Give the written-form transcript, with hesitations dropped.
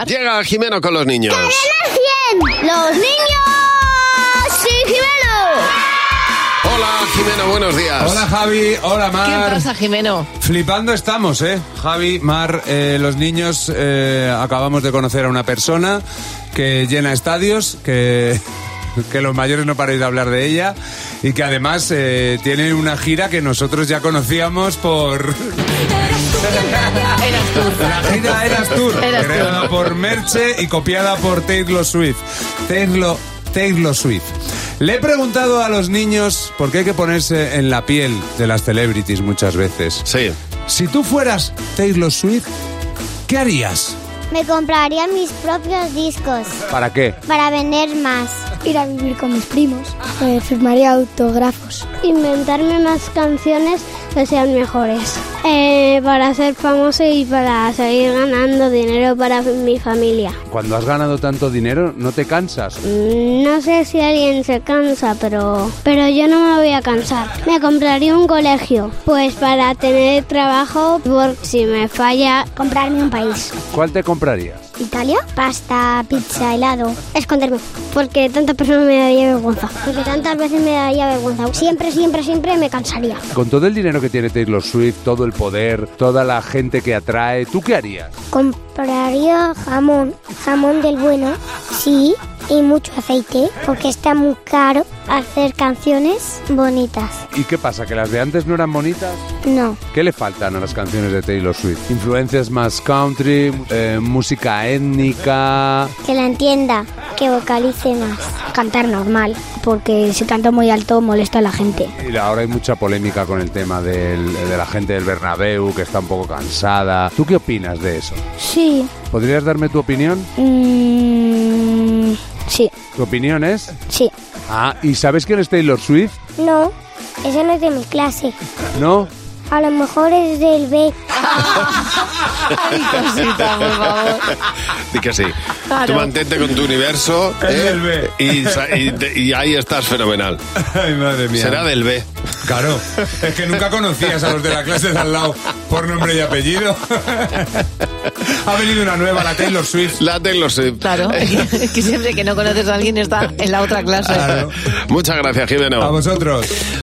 Llega Jimeno con los niños. ¡Cadena 100! ¡Los niños! ¡Sí, Jimeno! Hola, Jimeno, buenos días. Hola, Javi. Hola, Mar. ¿Qué pasa, Jimeno? Flipando estamos, Javi, Mar, los niños, acabamos de conocer a una persona que llena estadios, que los mayores no paráis de hablar de ella y que además tiene una gira que nosotros ya conocíamos por... Eras tú. La gira Eras Tour, Eras tú. creada por Merche y copiada por Taylor Swift. Taylor Swift. Le he preguntado a los niños, porque hay que ponerse en la piel de las celebrities muchas veces. Sí. Si tú fueras Taylor Swift, ¿qué harías? Me compraría mis propios discos ¿Para qué? para vender más. Ir a vivir con mis primos, firmaría autógrafos. Inventarme unas canciones que sean mejores. Para ser famoso y para seguir ganando dinero para mi familia. Cuando has ganado tanto dinero, ¿no te cansas? No sé si alguien se cansa, pero yo no me voy a cansar. Me compraría un colegio, pues para tener trabajo, por si me falla, comprarme un país. ¿Cuál te comprarías? ¿Italia? Pasta, pizza, helado. Esconderme, porque tantas personas me daría vergüenza. Porque tantas veces me daría vergüenza. Siempre me cansaría. Con todo el dinero que tiene Taylor Swift, todo el poder, toda la gente que atrae, ¿tú qué harías? Compraría jamón del bueno, sí, y mucho aceite, porque está muy caro hacer canciones bonitas. ¿Y qué pasa? ¿Que las de antes no eran bonitas? No. ¿Qué le faltan a las canciones de Taylor Swift? ¿Influencias más country, música étnica? Que la entienda, que vocalice más. Cantar normal, porque si canto muy alto molesta a la gente. Y ahora hay mucha polémica con el tema de la gente del Bernabéu, que está un poco cansada. ¿Tú qué opinas de eso? Sí. ¿Podrías darme tu opinión? Sí. ¿Tu opinión es? Sí. Ah, ¿y sabes quién es Taylor Swift? No, eso no es de mi clase. ¿No? A lo mejor es del B. Ay, cosita, por favor. Di que sí. Claro. Tú mantente con tu universo del B. y ahí estás fenomenal. Ay, madre mía. Será del B. Claro, es que nunca conocías a los de la clase de al lado por nombre y apellido. Ha venido una nueva, la Taylor Swift. La Taylor Swift. Claro, es que siempre que no conoces a alguien está en la otra clase. Claro. Muchas gracias, Jimeno. A vosotros.